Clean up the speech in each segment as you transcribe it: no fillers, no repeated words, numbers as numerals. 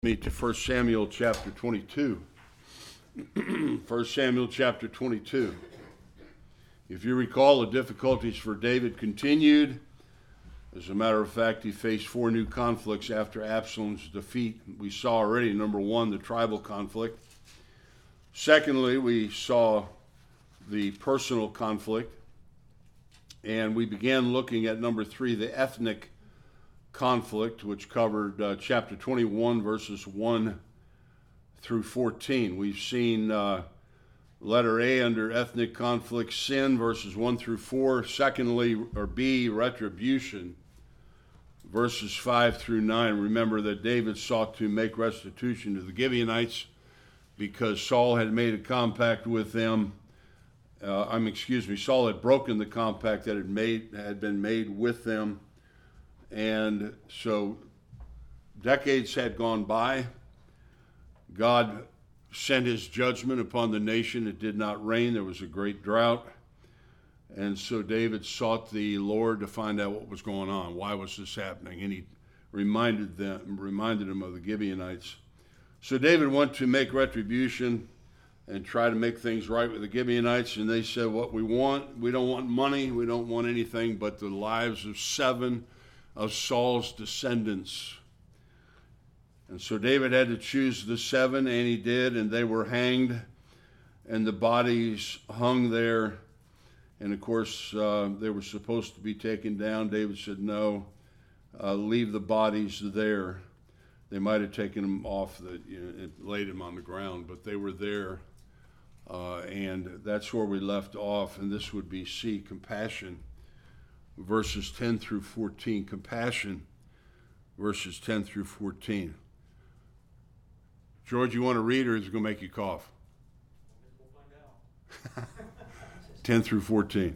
Me to 1 Samuel chapter 22. 1 Samuel chapter 22. If you recall, the difficulties for David continued. As a matter of fact, he faced 4 new conflicts after Absalom's defeat. We saw already, number 1, the tribal conflict. Secondly, we saw the personal conflict. And we began looking at number 3, the ethnic conflict, which covered chapter 21, verses 1 through 14. We've seen letter A under ethnic conflict, sin, verses 1 through 4. Secondly, or B, retribution, verses 5 through 9. Remember that David sought to make restitution to the Gibeonites because Saul had made a compact with them. Saul had broken the compact that had been made with them. And so decades had gone by. God sent his judgment upon the nation. It did not rain. There was a great drought. And so David sought the Lord to find out what was going on. Why was this happening? And he reminded him of the Gibeonites. So David went to make retribution and try to make things right with the Gibeonites. And they said, what we want, we don't want money. We don't want anything but the lives of 7 of Saul's descendants. And so David had to choose the 7, and he did, and they were hanged, and the bodies hung there. And of course, they were supposed to be taken down. David said, no, leave the bodies there. They might have taken them off and laid them on the ground, but they were there. And that's where we left off, and this would be C, compassion. Verses 10 through 14. Compassion, verses 10 through 14. George, you want to read, or is it going to make you cough? We'll find out. 10 through 14.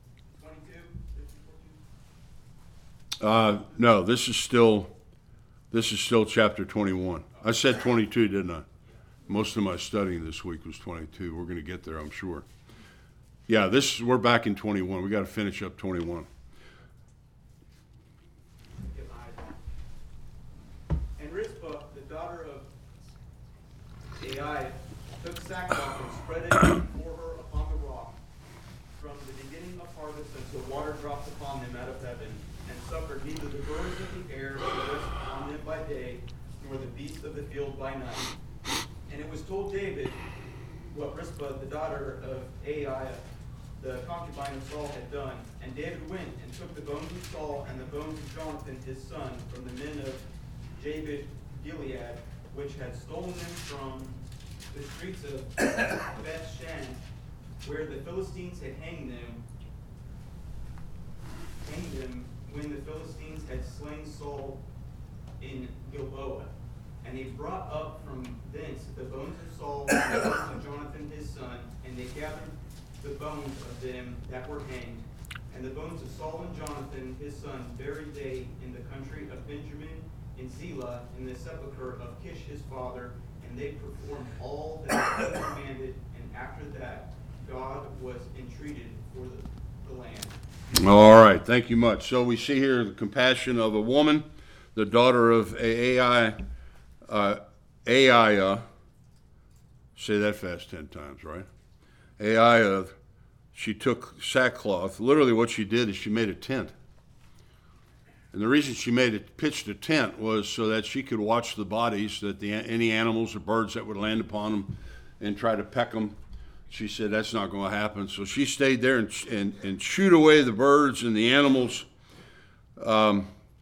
22? No, this is still chapter 21. I said 22, didn't I? Most of my studying this week was 22. We're going to get there, I'm sure. Yeah, we're back in 21. We got to finish up 21. And Rizpah, the daughter of Aiah, took sackcloth and spread it before her upon the rock, from the beginning of harvest until water dropped upon them out of heaven, and suffered neither the birds of the air to rest upon them by day, nor the beasts of the field by night. And it was told David what Rizpah, the daughter of Aiah, the concubine of Saul, had done. And David went and took the bones of Saul and the bones of Jonathan his son from the men of Jabesh Gilead, which had stolen them from the streets of Beth-shan, where the Philistines had hanged them when the Philistines had slain Saul in Gilboa. And he brought up from thence the bones of Saul and the bones of Jonathan his son, and they gathered the bones of them that were hanged, and the bones of Saul and Jonathan his son buried they in the country of Benjamin in Zelah, in the sepulchre of Kish his father, and they performed all that the Lord commanded, and after that God was entreated for the land. All right, thank you much. So we see here the compassion of a woman, the daughter of Aiah. Say that fast 10 times, right? Aiah, she took sackcloth. Literally what she did is she made a tent. And the reason she pitched a tent was so that she could watch the bodies, that any animals or birds that would land upon them and try to peck them. She said that's not going to happen. So she stayed there and shooed away the birds and the animals. Of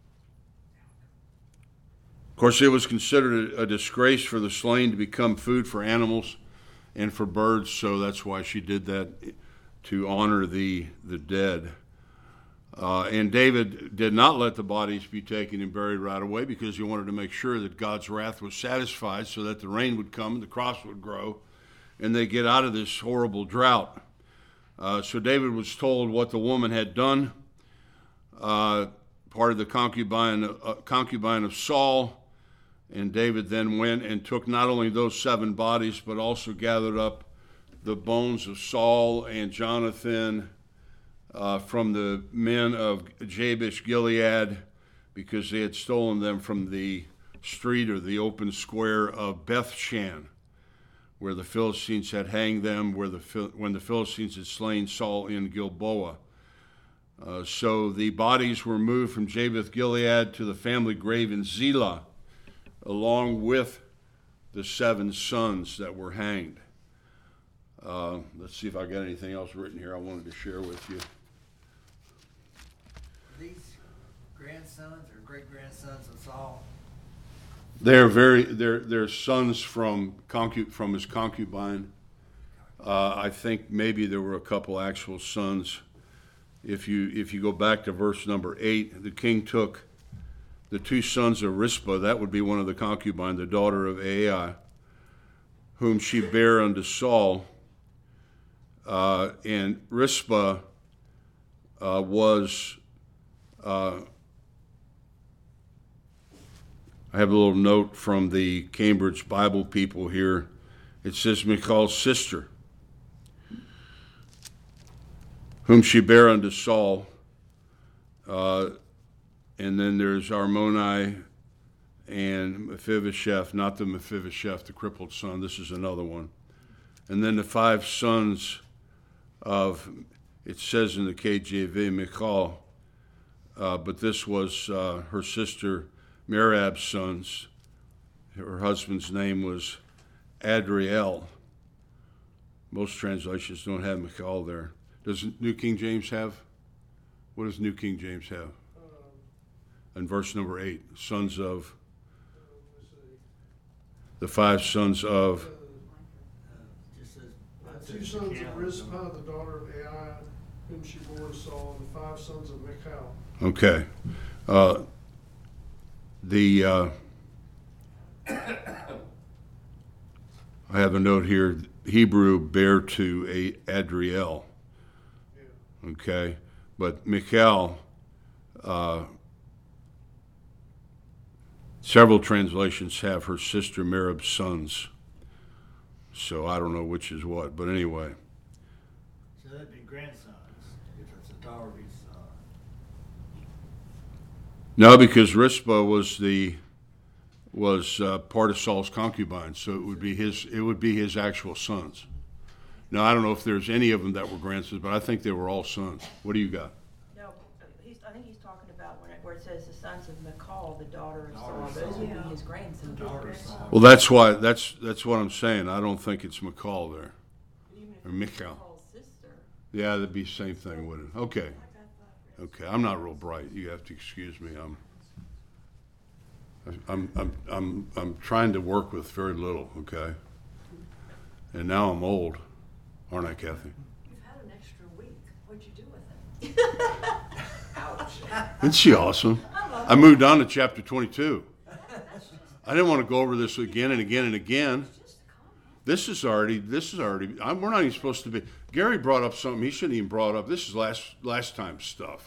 course, it was considered a disgrace for the slain to become food for animals and for birds, so that's why she did that, to honor the dead. And David did not let the bodies be taken and buried right away because he wanted to make sure that God's wrath was satisfied so that the rain would come and the crops would grow and they get out of this horrible drought. So David was told what the woman had done, part of the concubine of Saul. And David then went and took not only those 7 bodies, but also gathered up the bones of Saul and Jonathan from the men of Jabesh Gilead, because they had stolen them from the street or the open square of Bethshan, where the Philistines had hanged them, when the Philistines had slain Saul in Gilboa. So the bodies were moved from Jabesh Gilead to the family grave in Zelah, along with the 7 sons that were hanged. Let's see if I got anything else written here I wanted to share with you. These grandsons or great-grandsons of Saul? They're sons from his concubine. I think maybe there were a couple actual sons. If you go back to verse number 8, the king took the 2 sons of Rizpah, that would be one of the concubines, the daughter of Ai, whom she bare unto Saul. And Rizpah was, I have a little note from the Cambridge Bible people here. It says Michal's sister, whom she bare unto Saul. And then there's Armoni and Mephibosheth, not the Mephibosheth, the crippled son. This is another one. And then the 5 sons of, it says in the KJV, Michal, but this was her sister Merab's sons. Her husband's name was Adriel. Most translations don't have Michal there. Does New King James have? What does New King James have? In verse number 8, sons of, the 5 sons of, Just says, 2 sons of Rizpah, the daughter of Ai, whom she bore to Saul, and 5 sons of Michal. okay. I have a note here, Hebrew bear to Adriel. Okay, but Michal, several translations have her sister Merab's sons. So I don't know which is what, but anyway. so that'd be grandsons, if it's a daughter of his son. No, because Rizpah was part of Saul's concubine, so it would be his actual sons. Now I don't know if there's any of them that were grandsons, but I think they were all sons. What do you got? No, I think he's talking about where it says the sons of Michal, the daughter of Daughter Saul. of Those Saul. would be his grandsons. Daughter of Saul. Well, that's why that's what I'm saying. I don't think it's Michal there. Even if Or it's Michal. Michal's sister. Yeah, that'd be the same thing, wouldn't it? Okay. Okay, I'm not real bright. You have to excuse me. I'm trying to work with very little. Okay. And now I'm old, aren't I, Kathy? You've had an extra week. What'd you do with it? Isn't she awesome? I moved on to chapter 22. I didn't want to go over this again and again and again. Just a comment. This is already. We're not even supposed to be. Gary brought up something he shouldn't even brought up. This is last time stuff.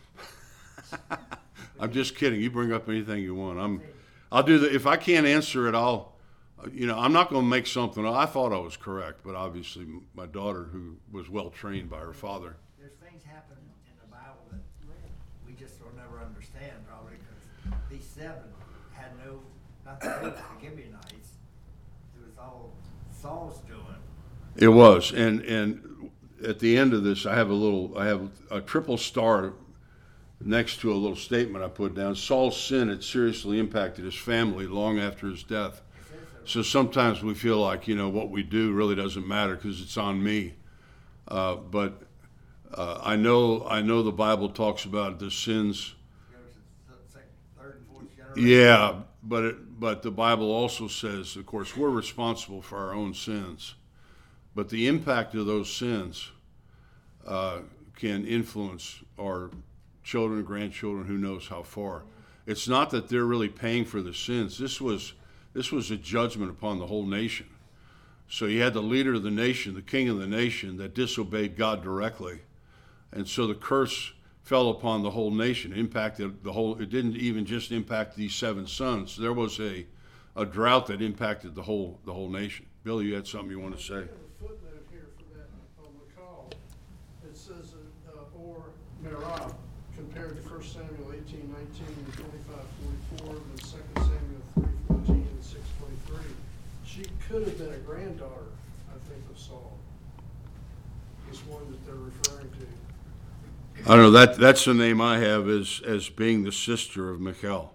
I'm just kidding. You bring up anything you want. I'll do that. If I can't answer it, I'm not going to make something. I thought I was correct, but obviously my daughter, who was well trained by her father. There's things happen in the Bible that we just will never understand probably, because these 7 had nothing to do with the Gibeonites. It was all Saul's doing. It was, and at the end of this, I have a triple star next to a little statement I put down. Saul's sin had seriously impacted his family long after his death. So sometimes we feel like, what we do really doesn't matter because it's on me. But I know the Bible talks about the sins. Goes to the second, third, and fourth generation. Yeah, but the Bible also says, of course, we're responsible for our own sins. But the impact of those sins can influence our children, grandchildren, who knows how far. It's not that they're really paying for the sins. This was a judgment upon the whole nation. So you had the leader of the nation, the king of the nation, that disobeyed God directly. And so the curse fell upon the whole nation, impacted the whole. It didn't even just impact these 7 sons. There was a drought that impacted the whole nation. Bill, you had something you want to say? I have a footnote here for that on Michal. It says, or Merab, compared to 1 Samuel 18:19 and 25:44, and 2 Samuel 3:14 and 6:23. She could have been a granddaughter, I think, of Saul. This one that they're referring to. I don't know, that's the name I have as being the sister of Michal.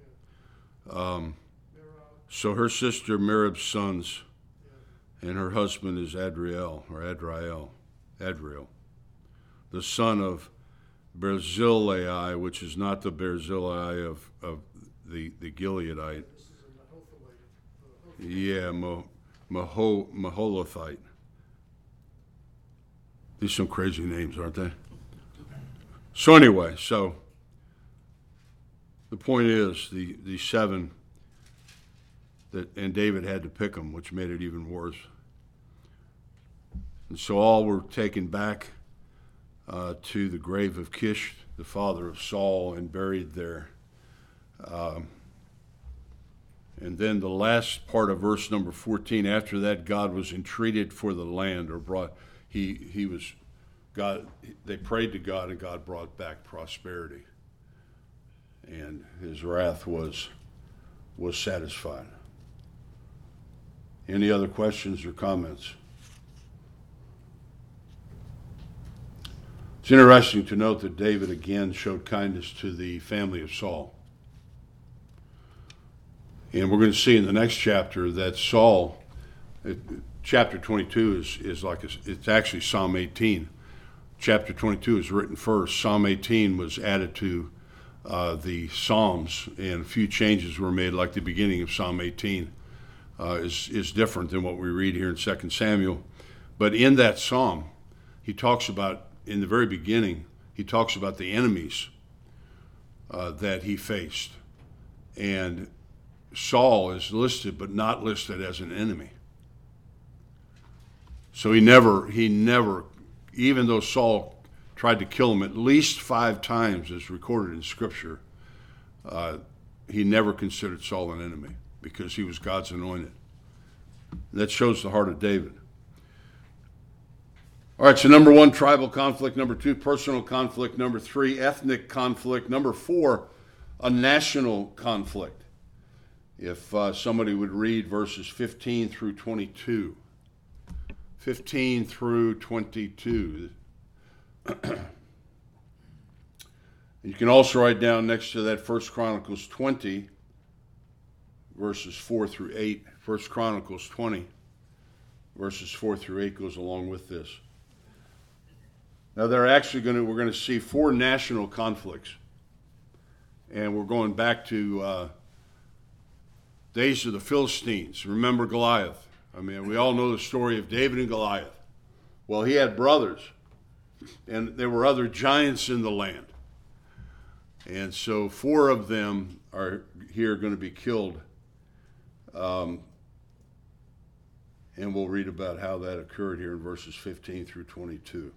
So her sister Merib's sons, and her husband is Adriel, the son of Barzillai, which is not the Barzillai of the Gileadite. This is a Mahothalite. Yeah, Maholathite. These are some crazy names, aren't they? So anyway, the point is the seven and David had to pick them, which made it even worse. And so all were taken back to the grave of Kish, the father of Saul, and buried there. And then the last part of verse number 14, after that God was entreated for the land, or brought, they prayed to God, and God brought back prosperity. And his wrath was satisfied. Any other questions or comments? It's interesting to note that David again showed kindness to the family of Saul. And we're going to see in the next chapter that Saul, chapter 22 it's actually Psalm 18. Chapter 22 is written first. Psalm 18 was added to the Psalms, and a few changes were made, like the beginning of Psalm 18 is different than what we read here in 2 Samuel. But in that psalm, he talks about, in the very beginning, he talks about the enemies that he faced. And Saul is listed, but not listed as an enemy. So he never, even though Saul tried to kill him at least 5 times, as recorded in Scripture, he never considered Saul an enemy, because he was God's anointed. That shows the heart of David. All right, so number 1, tribal conflict. Number 2, personal conflict. Number 3, ethnic conflict. Number 4, a national conflict. If somebody would read verses 15 through 22. 15 through 22. You can also write down next to that 1 Chronicles 20, verses 4 through 8. 1 Chronicles 20, verses 4 through 8 goes along with this. Now we're going to see 4 national conflicts. And we're going back to days of the Philistines. Remember Goliath. I mean, we all know the story of David and Goliath. Well, he had brothers, and there were other giants in the land. And so 4 of them are here going to be killed. And we'll read about how that occurred here in verses 15 through 22.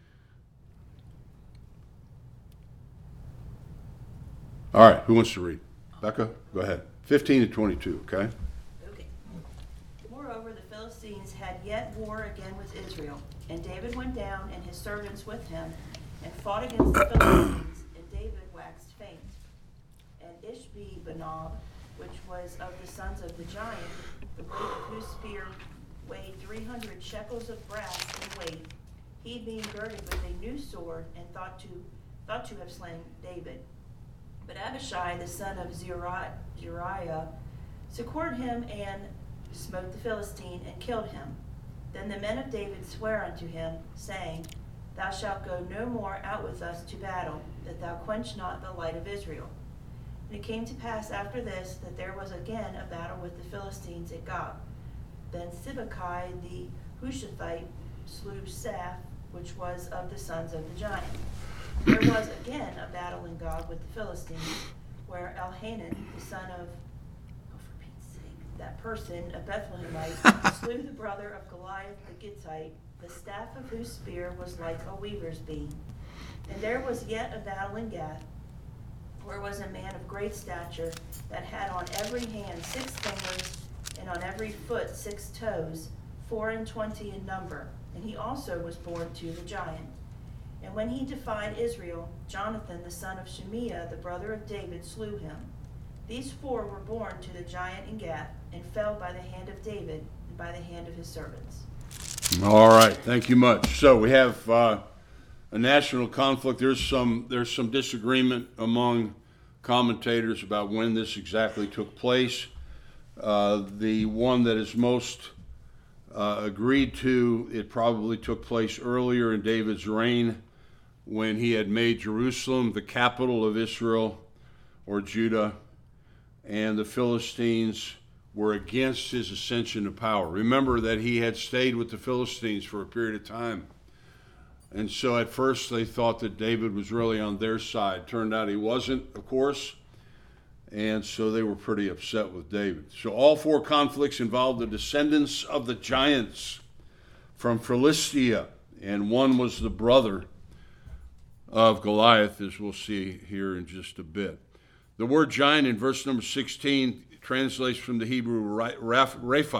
All right, who wants to read? Becca, go ahead. 15 to 22, okay? Okay. Moreover, the Philistines had yet war again with Israel, and David went down and his servants with him, and fought against the Philistines, and David waxed faint. And Ishbi-Benob, which was of the sons of the giant, the weight of whose spear weighed 300 shekels of brass in weight, he being girded with a new sword, and thought to have slain David. But Abishai, the son of Zeruiah, succored him and smote the Philistine and killed him. Then the men of David sware unto him, saying, Thou shalt go no more out with us to battle, that thou quench not the light of Israel. And it came to pass after this, that there was again a battle with the Philistines at Gob. Then Sibbecai the Hushathite slew Saph, which was of the sons of the giant. There was again a battle in Gob with the Philistines, where Elhanan, the son of, for Pete's sake, that person, a Bethlehemite, slew the brother of Goliath the Gittite, the staff of whose spear was like a weaver's beam. And there was yet a battle in Gath, where was a man of great stature, that had on every hand 6 fingers, and on every foot 6 toes, 24 in number. And he also was born to the giant. And when he defied Israel, Jonathan the son of Shemiah, the brother of David, slew him. These 4 were born to the giant in Gath and fell by the hand of David and by the hand of his servants. All right, thank you much. So we have a national conflict. There's some disagreement among commentators about when this exactly took place. The one that is most agreed to, it probably took place earlier in David's reign when he had made Jerusalem the capital of Israel or Judah, and the Philistines were against his ascension to power. Remember that he had stayed with the Philistines for a period of time. And so at first they thought that David was really on their side. Turned out he wasn't, of course. And so they were pretty upset with David. So all 4 conflicts involved the descendants of the giants from Philistia. And one was the brother of Goliath, as we'll see here in just a bit. The word giant in verse number 16 translates from the Hebrew Rapha.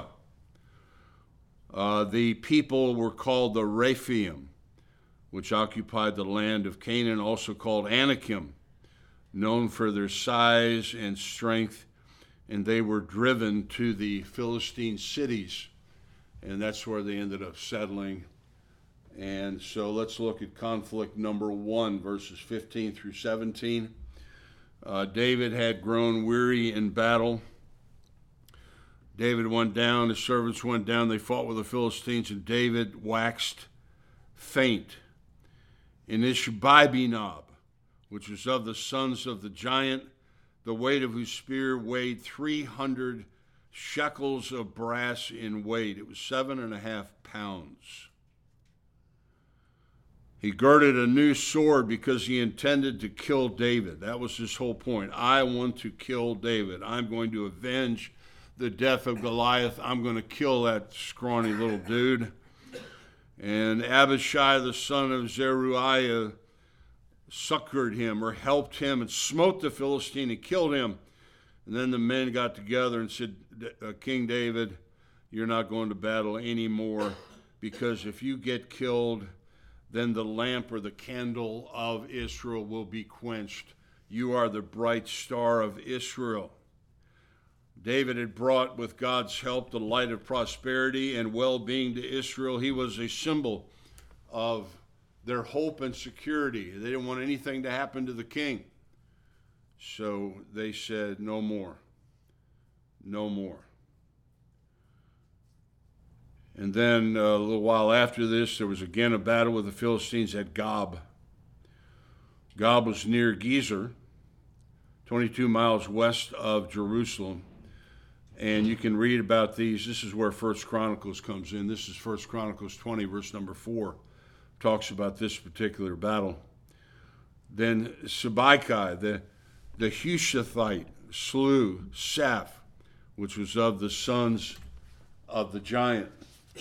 The people were called the Rephaim, which occupied the land of Canaan, also called Anakim, known for their size and strength, and they were driven to the Philistine cities, and that's where they ended up settling. And so let's look at conflict number 1, verses 15 through 17. David had grown weary in battle. David went down, his servants went down, they fought with the Philistines, and David waxed faint. In Ishbi-benob, which was of the sons of the giant, the weight of whose spear weighed 300 shekels of brass in weight. It was 7.5 pounds. He girded a new sword because he intended to kill David. That was his whole point. I want to kill David. I'm going to avenge the death of Goliath. I'm going to kill that scrawny little dude. And Abishai, the son of Zeruiah, succored him or helped him and smote the Philistine and killed him. And then the men got together and said, King David, you're not going to battle anymore, because if you get killed, then the lamp or the candle of Israel will be quenched. You are the bright star of Israel. David had brought, with God's help, the light of prosperity and well-being to Israel. He was a symbol of their hope and security. They didn't want anything to happen to the king. So they said, no more. No more. And then a little while after this, there was again a battle with the Philistines at Gob. Gob was near Gezer, 22 miles west of Jerusalem. And you can read about these. This is where 1 Chronicles comes in. This is 1 Chronicles 20, verse number 4. Talks about this particular battle. Then Sibbecai, the Hushathite, slew Saph, which was of the sons of the giant.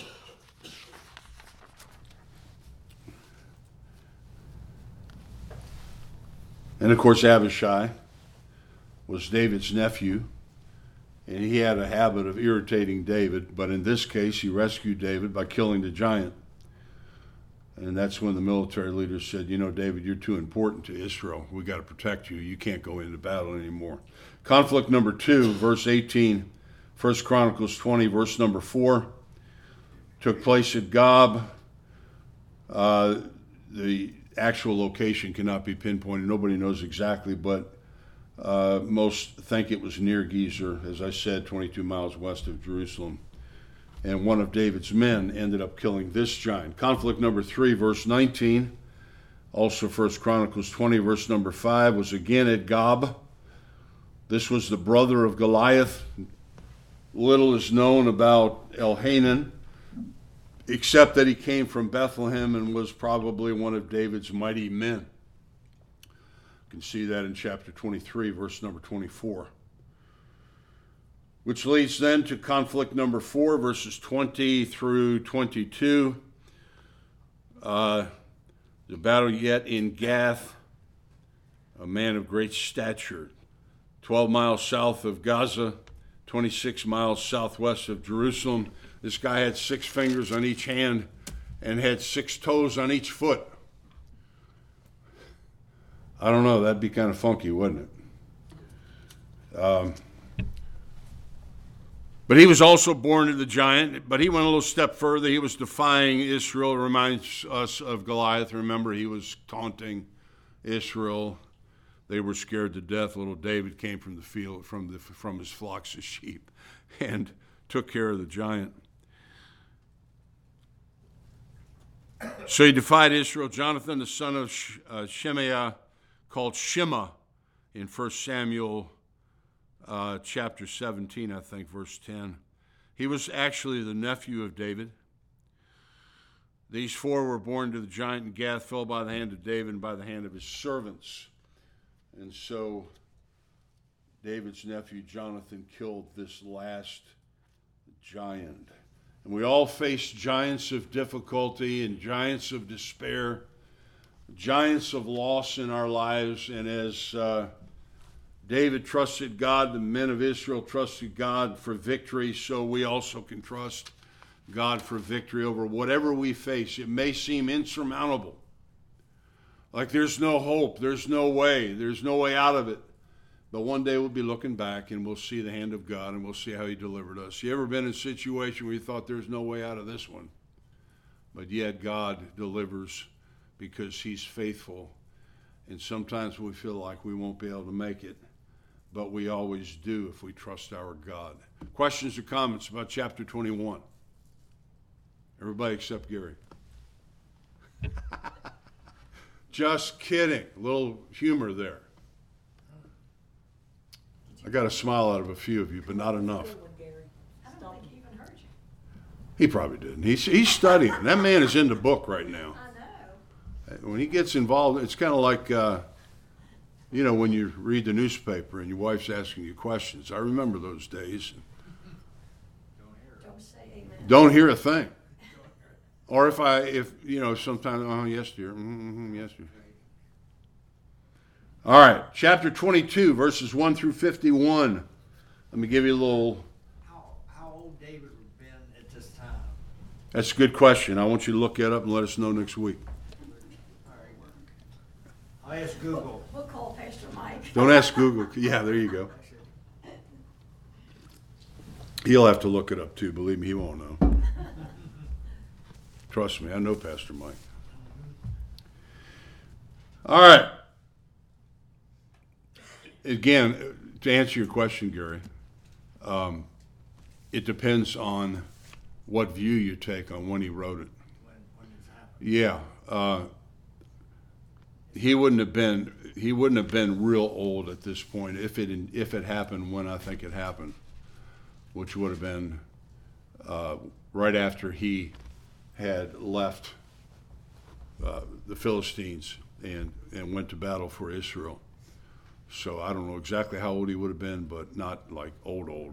And of course, Abishai was David's nephew, and he had a habit of irritating David, but in this case, he rescued David by killing the giant. And that's when the military leaders said, you know, David, you're too important to Israel. We got to protect you. You can't go into battle anymore. Conflict number 2, verse 18, 1 Chronicles 20, verse number 4, took place at Gob. The actual location cannot be pinpointed. Nobody knows exactly, but most think it was near Gezer, as I said, 22 miles west of Jerusalem. And one of David's men ended up killing this giant. Conflict number 3, verse 19, also 1 Chronicles 20, verse number 5, was again at Gob. This was the brother of Goliath. Little is known about Elhanan, except that he came from Bethlehem and was probably one of David's mighty men. You can see that in chapter 23, verse number 24. Which leads then to conflict number 4, verses 20 through 22. The battle yet in Gath, a man of great stature, 12 miles south of Gaza, 26 miles southwest of Jerusalem. This guy had 6 fingers on each hand and had 6 toes on each foot. I don't know, that'd be kind of funky, wouldn't it? But he was also born to the giant, but he went a little step further. He was defying Israel. It reminds us of Goliath. Remember, he was taunting Israel. They were scared to death. Little David came from the field, from his flocks of sheep, and took care of the giant. So he defied Israel. Jonathan, the son of Shemaiah, called Shema in 1 Samuel chapter 17, I think, verse 10. He was actually the nephew of David. These four were born to the giant, and Gath fell by the hand of David and by the hand of his servants. And so David's nephew Jonathan killed this last giant. And we all face giants of difficulty and giants of despair, giants of loss in our lives. And as David trusted God, the men of Israel trusted God for victory, so we also can trust God for victory over whatever we face. It may seem insurmountable, like there's no hope, there's no way out of it. But one day we'll be looking back and we'll see the hand of God and we'll see how he delivered us. You ever been in a situation where you thought there's no way out of this one? But yet God delivers because he's faithful. And sometimes we feel like we won't be able to make it, but we always do if we trust our God. Questions or comments about chapter 21? Everybody except Gary. Just kidding. A little humor there. I got a smile out of a few of you, but not enough. I don't think he even heard you. He probably didn't. He's studying. That man is in the book right now. I know. When he gets involved, it's kind of like, when you read the newspaper and your wife's asking you questions. I remember those days. Don't say amen. Don't hear a thing. Or if sometimes, yes, dear. Yes, dear. All right, chapter 22, verses 1 through 51. Let me give you a little. How old David would have been at this time? That's a good question. I want you to look that up and let us know next week. All right. I asked Google. We'll call Pastor Mike. Don't ask Google. Yeah, there you go. He'll have to look it up too. Believe me, he won't know. Trust me, I know Pastor Mike. All right. Again, to answer your question, Gary, it depends on what view you take on when he wrote it. When this happened. Yeah, he wouldn't have been real old at this point if it happened when I think it happened, which would have been right after he had left the Philistines and went to battle for Israel. So I don't know exactly how old he would have been, but not like old.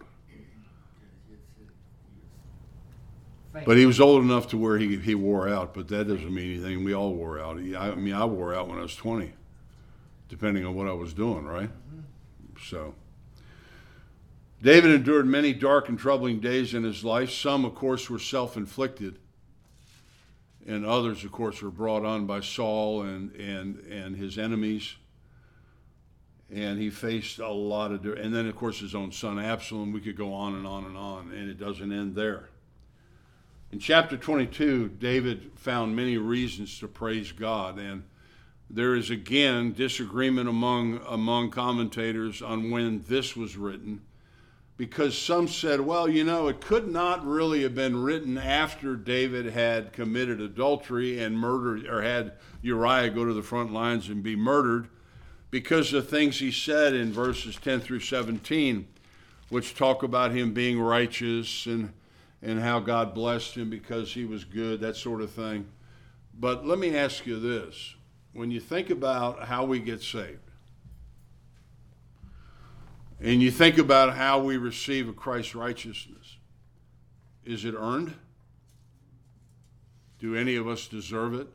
But he was old enough to where he wore out, but that doesn't mean anything. We all wore out. I wore out when I was 20, depending on what I was doing, right? So David endured many dark and troubling days in his life. Some, of course, were self-inflicted, and others, of course, were brought on by Saul and his enemies. And he faced a lot of, and then of course his own son Absalom. We could go on and on and on, and it doesn't end there. In chapter 22, David found many reasons to praise God, and there is again disagreement among commentators on when this was written, because some said, well, it could not really have been written after David had committed adultery and murdered, or had Uriah go to the front lines and be murdered, because of things he said in verses 10 through 17, which talk about him being righteous and how God blessed him because he was good, that sort of thing. But let me ask you this. When you think about how we get saved, and you think about how we receive Christ's righteousness, is it earned? Do any of us deserve it?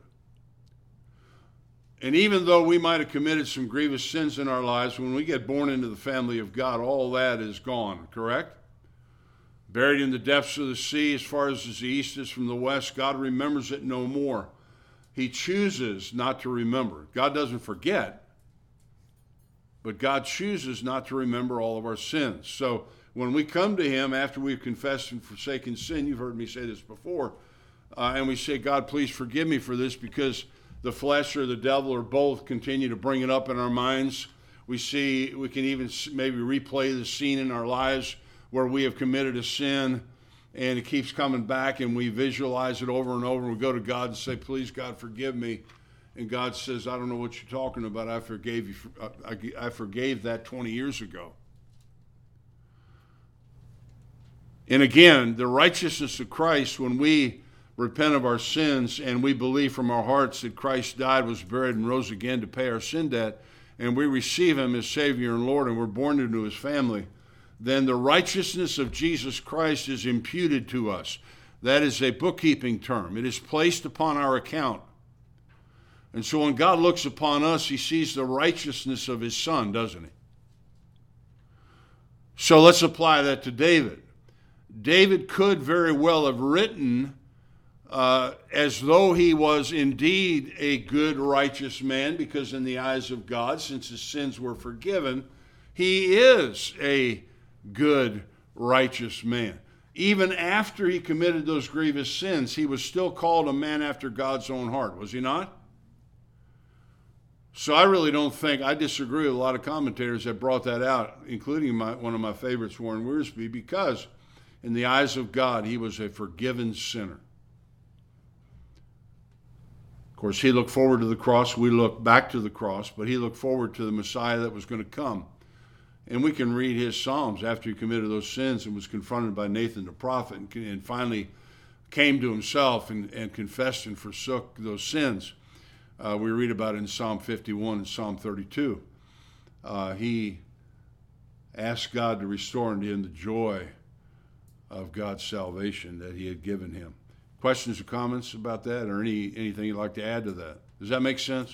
And even though we might have committed some grievous sins in our lives, when we get born into the family of God, all that is gone, correct? Buried in the depths of the sea, as far as the east is from the west, God remembers it no more. He chooses not to remember. God doesn't forget. But God chooses not to remember all of our sins. So when we come to him after we've confessed and forsaken sin, you've heard me say this before, and we say, God, please forgive me for this, because the flesh or the devil or both continue to bring it up in our minds. We can even maybe replay the scene in our lives where we have committed a sin, and it keeps coming back, and we visualize it over and over, and we go to God and say, please, God, forgive me. And God says, I don't know what you're talking about. I forgave you. I forgave that 20 years ago. And again, the righteousness of Christ, when we repent of our sins and we believe from our hearts that Christ died, was buried, and rose again to pay our sin debt, and we receive him as Savior and Lord, and we're born into his family, then the righteousness of Jesus Christ is imputed to us. That is a bookkeeping term. It is placed upon our account. And so when God looks upon us, he sees the righteousness of his Son, doesn't he? So let's apply that to David. David could very well have written as though he was indeed a good, righteous man, because in the eyes of God, since his sins were forgiven, he is a good, righteous man. Even after he committed those grievous sins, he was still called a man after God's own heart, was he not? So I disagree with a lot of commentators that brought that out, including one of my favorites, Warren Wiersbe, because in the eyes of God, he was a forgiven sinner. Of course, he looked forward to the cross. We look back to the cross, but he looked forward to the Messiah that was going to come. And we can read his Psalms after he committed those sins and was confronted by Nathan the prophet, and finally came to himself and confessed and forsook those sins. We read about it in Psalm 51 and Psalm 32. He asked God to restore unto him the joy of God's salvation that he had given him. Questions or comments about that, or anything you'd like to add to that? Does that make sense?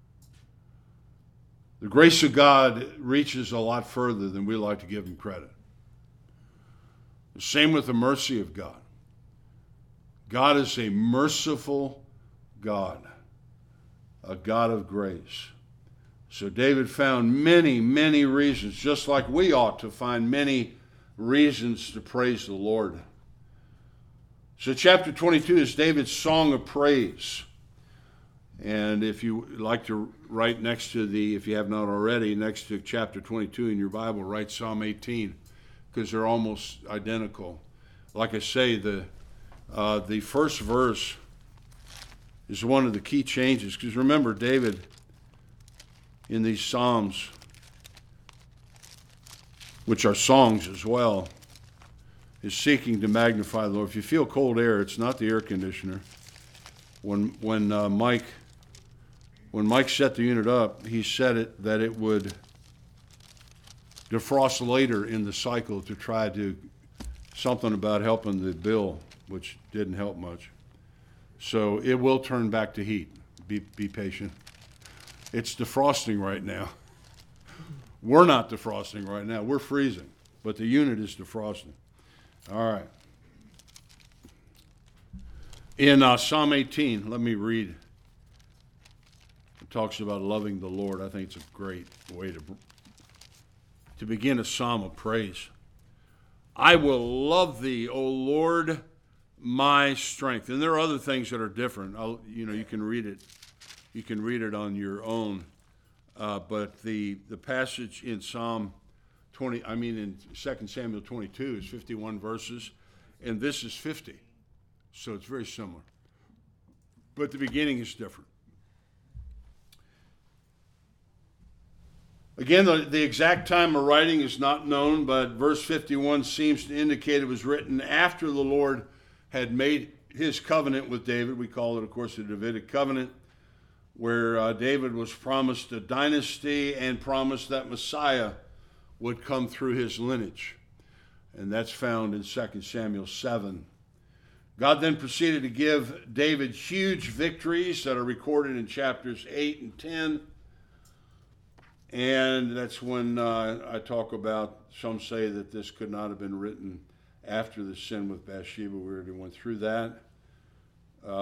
The grace of God reaches a lot further than we like to give him credit. The same with the mercy of God. God is a merciful God, a God of grace. So David found many, many reasons, just like we ought to find many reasons to praise the Lord. So chapter 22 is David's song of praise. And if you like to write next to if you have not already, next to chapter 22 in your Bible, write Psalm 18, because they're almost identical. Like I say, the first verse is one of the key changes, because remember, David in these Psalms, which are songs as well, is seeking to magnify the Lord. If you feel cold air, it's not the air conditioner. When Mike set the unit up, he said that it would defrost later in the cycle to try to something about helping the bill, which didn't help much. So it will turn back to heat. Be patient. It's defrosting right now. We're not defrosting right now. We're freezing, but the unit is defrosting. All right. In Psalm 18, let me read. It talks about loving the Lord. I think it's a great way to begin a psalm of praise. I will love thee, O Lord, my strength. And there are other things that are different. You can read it. You can read it on your own. But the passage in in 2 Samuel 22 is 51 verses, and this is 50. So it's very similar. But the beginning is different. Again, the exact time of writing is not known, but verse 51 seems to indicate it was written after the Lord had made his covenant with David. We call it, of course, the Davidic covenant, where David was promised a dynasty and promised that Messiah would come through his lineage. And that's found in 2 Samuel 7. God then proceeded to give David huge victories that are recorded in chapters 8 and 10. And that's when I talk about, some say that this could not have been written after the sin with Bathsheba. We already went through that.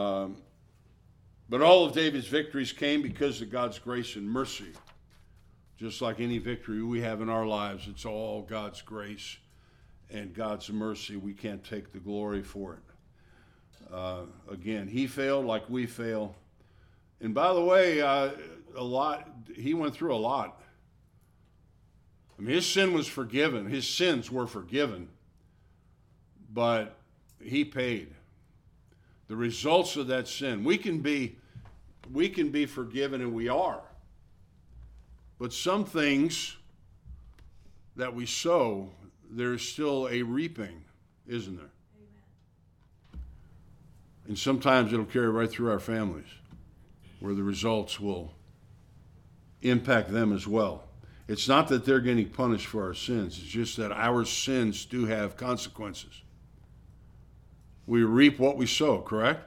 But all of David's victories came because of God's grace and mercy. Just like any victory we have in our lives, it's all God's grace and God's mercy. We can't take the glory for it. Again, he failed like we fail. And by the way, he went through a lot. I mean, his sin was forgiven. His sins were forgiven. But he paid. The results of that sin, we can be forgiven, and we are. But some things that we sow, there's still a reaping, isn't there? Amen. And sometimes it'll carry right through our families, where the results will impact them as well. It's not that they're getting punished for our sins. It's just that our sins do have consequences. We reap what we sow, correct?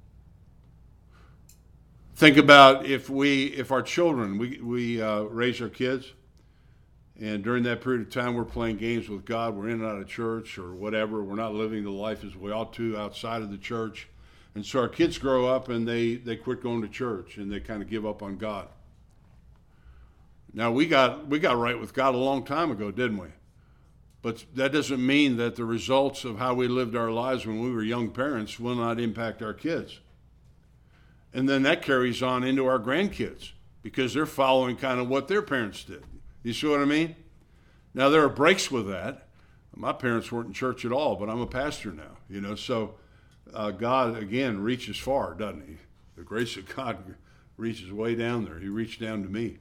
Think about if our children, we raise our kids, and during that period of time we're playing games with God, we're in and out of church or whatever, we're not living the life as we ought to outside of the church. And so our kids grow up and they quit going to church and they kind of give up on God. Now we got right with God a long time ago, didn't we? But that doesn't mean that the results of how we lived our lives when we were young parents will not impact our kids. And then that carries on into our grandkids because they're following kind of what their parents did. You see what I mean? Now, there are breaks with that. My parents weren't in church at all, but I'm a pastor now, So God, again, reaches far, doesn't he? The grace of God reaches way down there. He reached down to me.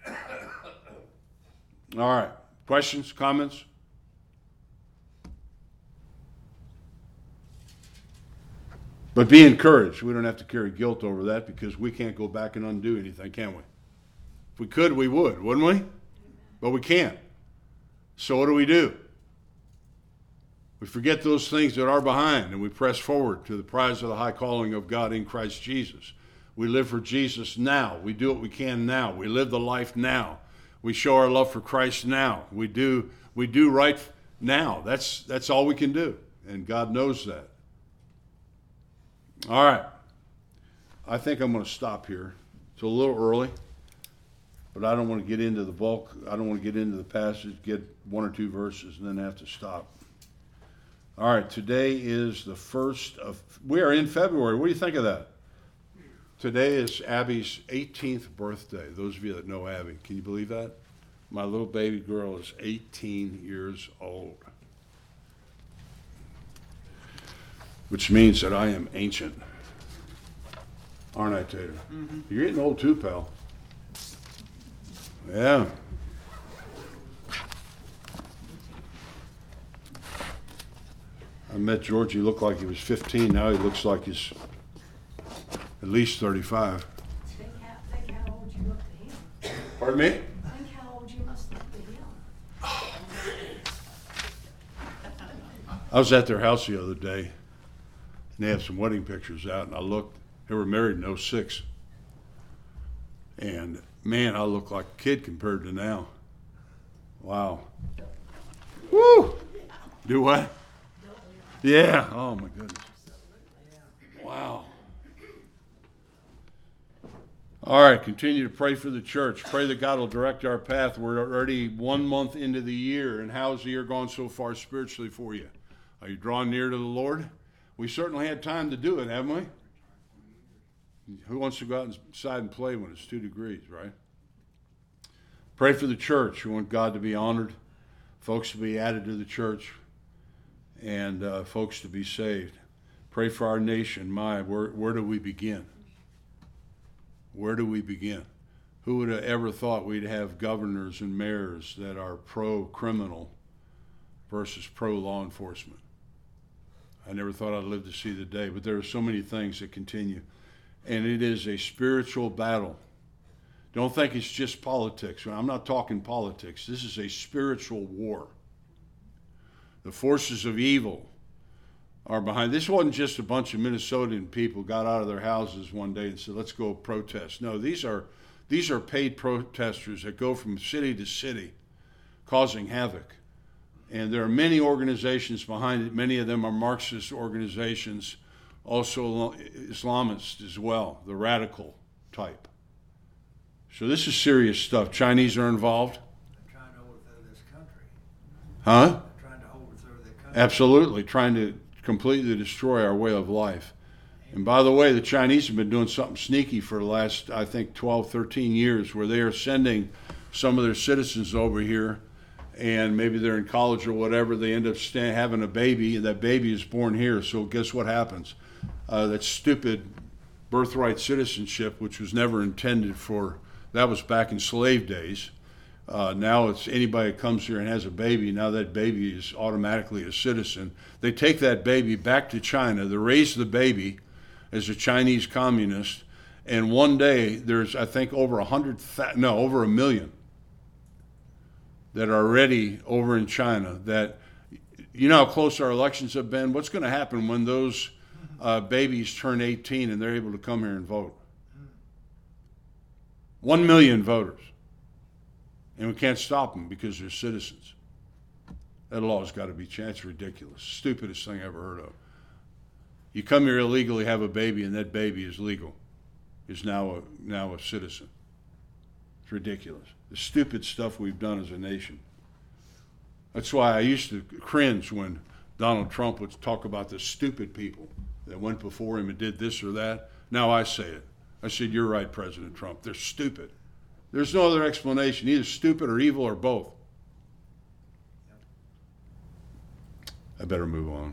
All right. Questions, comments? But be encouraged. We don't have to carry guilt over that because we can't go back and undo anything, can we? If we could, we would, wouldn't we? But we can't. So what do? We forget those things that are behind and we press forward to the prize of the high calling of God in Christ Jesus. We live for Jesus now. We do what we can now. We live the life now. We show our love for Christ now. We do right now. That's all we can do. And God knows that. All right. I think I'm going to stop here. It's a little early, but I don't want to get into the bulk. I don't want to get into the passage, get one or two verses, and then have to stop. All right. Today is the first of, we are in February. What do you think of that? Today is Abby's 18th birthday. Those of you that know Abby, can you believe that? My little baby girl is 18 years old. Which means that I am ancient. Aren't I, Tater? Mm-hmm. You're getting old too, pal. Yeah. I met George, he looked like he was 15. Now he looks like he's at least 35. Think how old you look to him. Pardon me? Think how old you must look to him. I was at their house the other day, and they had some wedding pictures out, and I looked. They were married in 2006. And, man, I look like a kid compared to now. Wow. Woo! Do what? Yeah. Oh, my goodness. Wow. All right, continue to pray for the church. Pray that God will direct our path. We're already 1 month into the year, and how's the year gone so far spiritually for you? Are you drawing near to the Lord? We certainly had time to do it, haven't we? Who wants to go outside and play when it's 2 degrees, right? Pray for the church. We want God to be honored, folks to be added to the church, and folks to be saved. Pray for our nation. Where do we begin? Where do we begin? Who would have ever thought we'd have governors and mayors that are pro-criminal versus pro-law enforcement? I never thought I'd live to see the day, but there are so many things that continue. And it is a spiritual battle. Don't think it's just politics. I'm not talking politics. This is a spiritual war. The forces of evil are behind. This wasn't just a bunch of Minnesotan people got out of their houses one day and said, let's go protest. No, these are paid protesters that go from city to city causing havoc. And there are many organizations behind it. Many of them are Marxist organizations, also Islamists as well, the radical type. So this is serious stuff. Chinese are involved. They're trying to overthrow this country. Huh? They're trying to overthrow the country. Absolutely. Trying to completely destroy our way of life. And by the way, the Chinese have been doing something sneaky for the last, I think, 12, 13 years, where they are sending some of their citizens over here, and maybe they're in college or whatever. They end up having a baby, and that baby is born here. So guess what happens? That stupid birthright citizenship, which was never intended for, that was back in slave days. Now it's anybody that comes here and has a baby, now that baby is automatically a citizen. They take that baby back to China. They raise the baby as a Chinese communist, and one day there's, I think, over 1 million that are already over in China. That, you know how close our elections have been? What's going to happen when those babies turn 18 and they're able to come here and vote? 1 million voters. And we can't stop them because they're citizens. That law has got to be changed. It's ridiculous. Stupidest thing I ever heard of. You come here illegally, have a baby, and that baby is legal, is now a citizen. It's ridiculous. The stupid stuff we've done as a nation. That's why I used to cringe when Donald Trump would talk about the stupid people that went before him and did this or that. Now I say it. I said, you're right, President Trump. They're stupid. There's no other explanation, either stupid or evil or both. I better move on.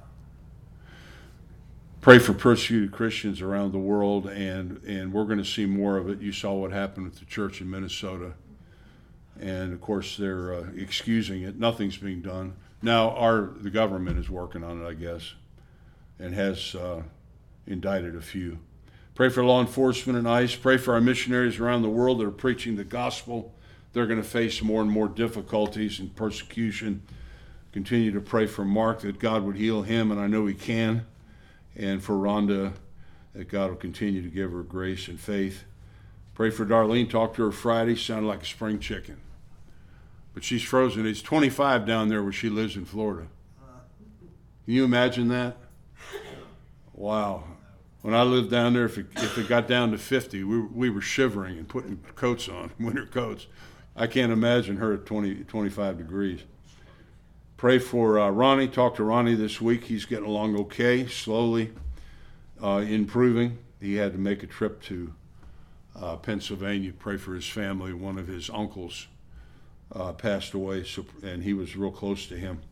Pray for persecuted Christians around the world, and we're going to see more of it. You saw what happened with the church in Minnesota. And, of course, they're excusing it. Nothing's being done. Now, the government is working on it, I guess, and has indicted a few. Pray for law enforcement and ICE. Pray for our missionaries around the world that are preaching the gospel. They're going to face more and more difficulties and persecution. Continue to pray for Mark, that God would heal him, and I know he can. And for Rhonda, that God will continue to give her grace and faith. Pray for Darlene. Talked to her Friday. Sounded like a spring chicken. But she's frozen. It's 25 down there where she lives in Florida. Can you imagine that? Wow. When I lived down there, if it got down to 50, we were shivering and putting coats on, winter coats. I can't imagine her at 25 degrees. Pray for Ronnie. Talked to Ronnie this week. He's getting along okay, slowly improving. He had to make a trip to Pennsylvania. Pray for his family. One of his uncles passed away, and he was real close to him.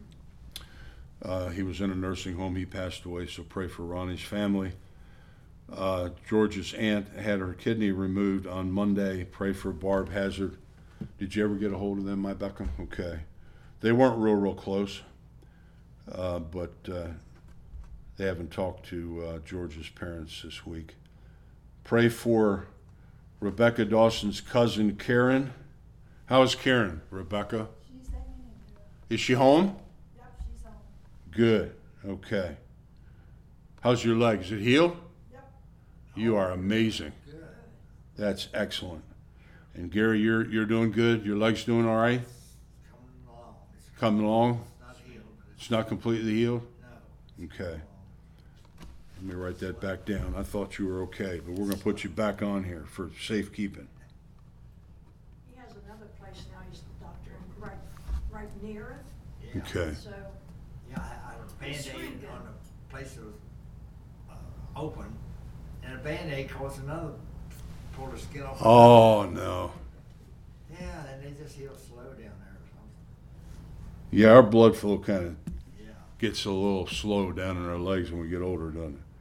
He was in a nursing home. He passed away, so pray for Ronnie's family. George's aunt had her kidney removed on Monday. Pray for Barb Hazard. Did you ever get a hold of them, my Becca? Okay. They weren't real close, but they haven't talked to George's parents this week. Pray for Rebecca Dawson's cousin, Karen. How is Karen, Rebecca? She's hanging in there. Is she home? Yep, she's home. Good. Okay. How's your leg? Is it healed? Yep. You are amazing. Good. That's excellent. And Gary, you're doing good? Your leg's doing all right? Coming along. It's Coming along? not healed, but It's not completely healed? no. Okay. Let me write that back down. I thought you were okay, but we're going to put you back on here for safekeeping. He has another place now, he's the doctor, right near it, Yeah. Okay. so, Yeah, I had a Band-Aid on a place that was open, and a Band-Aid caused another, pulled the skin off. Oh, no. Yeah, and they just heal slow down there or something. Yeah, our blood flow kind of Yeah. gets a little slow down in our legs when we get older, doesn't it?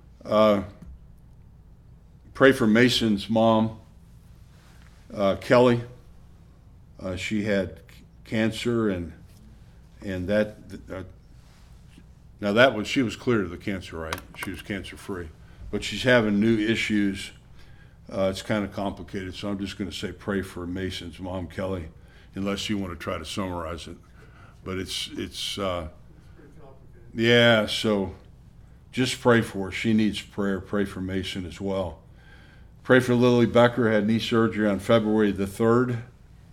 Pray for Mason's mom, Kelly. She had cancer, and that now that was, she was cleared of the cancer, right? She was cancer free, but she's having new issues. It's kind of complicated, so I'm just going to say pray for Mason's mom, Kelly, unless you want to try to summarize it. But it's Pretty complicated. yeah, so just pray for her. She needs prayer. Pray for Mason as well. Pray for Lily Becker, had knee surgery on February the 3rd,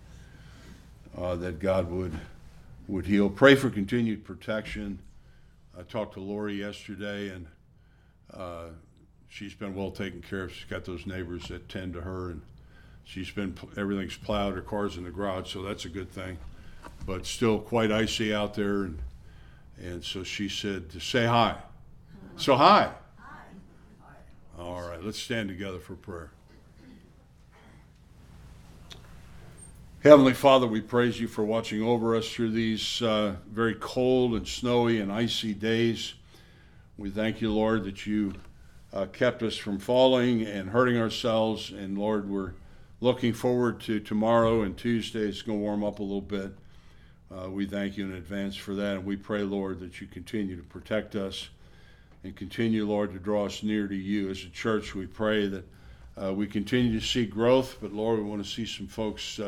that God would heal. Pray for continued protection. I talked to Lori yesterday, and she's been well taken care of. She's got those neighbors that tend to her, and everything's plowed, her car's in the garage, so that's a good thing. But still quite icy out there, and so she said to say hi. So hi. All right, let's stand together for prayer. Heavenly Father, we praise you for watching over us through these very cold and snowy and icy days. We thank you, Lord, that you kept us from falling and hurting ourselves. And Lord, we're looking forward to tomorrow and Tuesday. It's going to warm up a little bit. We thank you in advance for that. And we pray, Lord, that you continue to protect us and continue, Lord, to draw us near to you. As a church, we pray that we continue to see growth, but Lord, we want to see some folks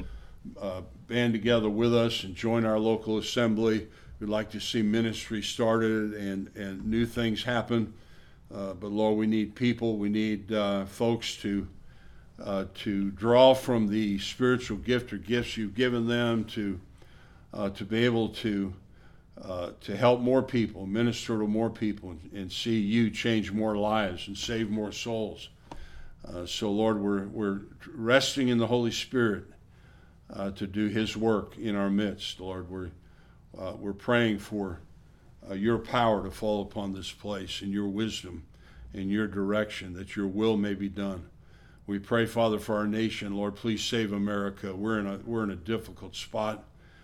band together with us and join our local assembly. We'd like to see ministry started and new things happen. But Lord, we need people. We need folks to draw from the spiritual gift or gifts you've given them to be able to help more people, minister to more people, and see you change more lives and save more souls. So Lord, we're resting in the Holy Spirit to do his work in our midst. Lord, we're praying for your power to fall upon this place, and your wisdom and your direction, that your will may be done. We pray, Father, for our nation. Lord, please save America. We're in a difficult spot.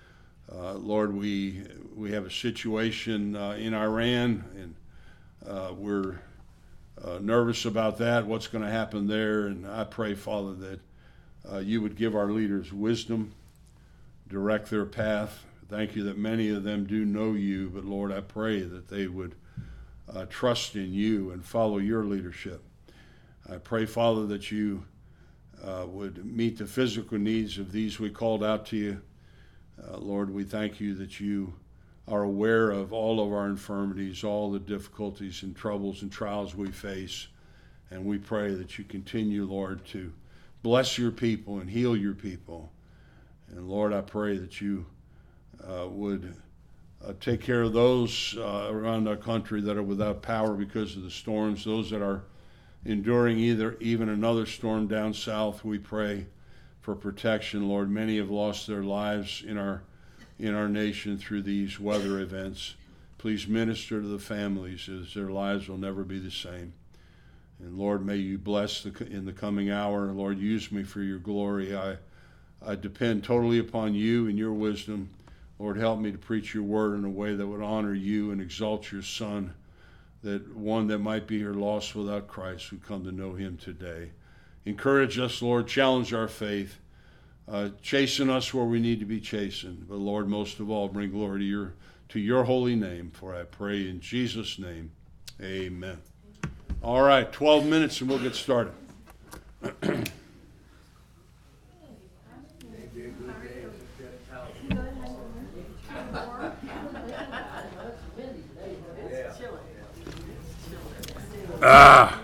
Lord, we have a situation in Iran, and we're nervous about that, what's going to happen there. And I pray, Father, that you would give our leaders wisdom, direct their path. Thank you that many of them do know you, but Lord, I pray that they would trust in you and follow your leadership. I pray, Father, that you would meet the physical needs of these we called out to you. Lord, we thank you that you are aware of all of our infirmities, all the difficulties and troubles and trials we face. And we pray that you continue, Lord, to bless your people and heal your people. And Lord, I pray that you would take care of those around our country that are without power because of the storms, those that are enduring even another storm down south. We pray for protection, Lord. Many have lost their lives in our nation through these weather events. Please minister to the families, as their lives will never be the same. And Lord, may you bless in the coming hour. Lord, use me for your glory. I depend totally upon you and your wisdom. Lord, help me to preach your word in a way that would honor you and exalt your Son, that one that might be here lost without Christ would come to know him today. Encourage us, Lord. Challenge our faith. Chasten us where we need to be chastened. But Lord, most of all, bring glory to your holy name. For I pray in Jesus' name. Amen. All right, 12 minutes and we'll get started. Ah.